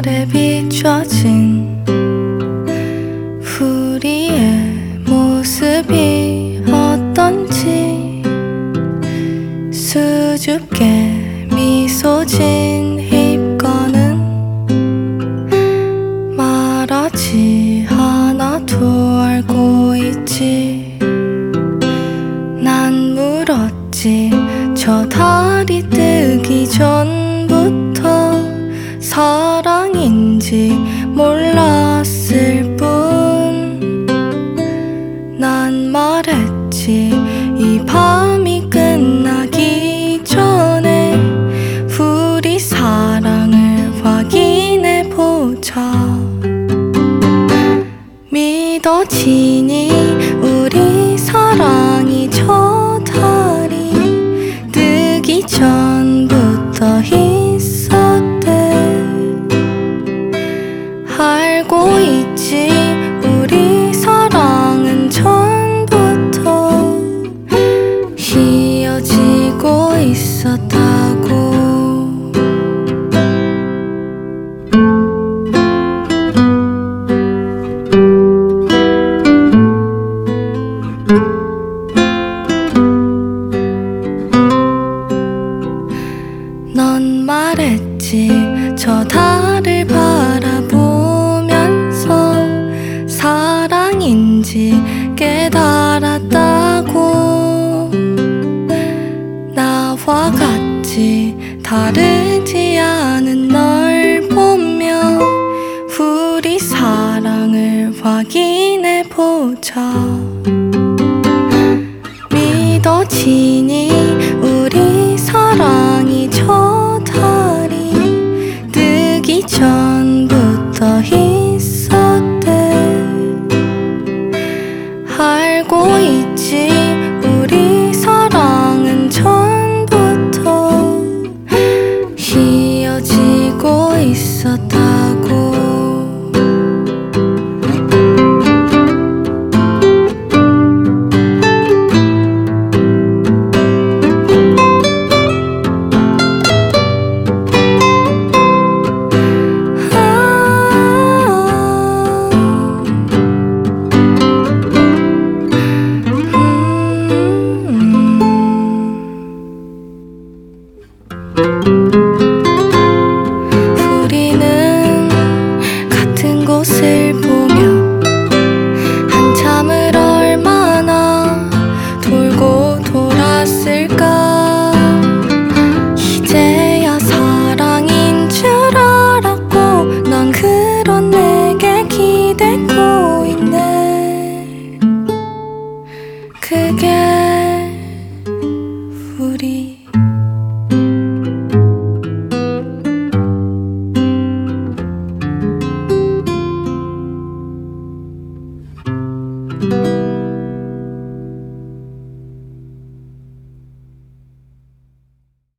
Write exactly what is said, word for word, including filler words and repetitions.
아래 비춰진 우리의 모습이 어떤지 수줍게 미소 진 입가는 말하지 않아도 알고 있지. 난 물었지. 저 달이 뜨기 전부터 사랑인지 몰랐을 뿐. 난 말했지. 이 밤이 끝나기 전에 우리 사랑을 확인해보자. 믿어지니 우리 사랑이 저 달이 뜨기 전부터 있었대. 알고 있지. 우리 사랑은 전부터 이어지고 있었다고. 넌 말했지. 저 달을 바라보면서 사랑인지 깨달았다고. 나와 같지 다르지 않은 널 보며 우리 사랑을 확인해보자. 믿어지니 우리 사랑이 저 달이 뜨기 전부터 있었대. 알고 있지. 우리 사랑은 전부터 이어지고 있었다.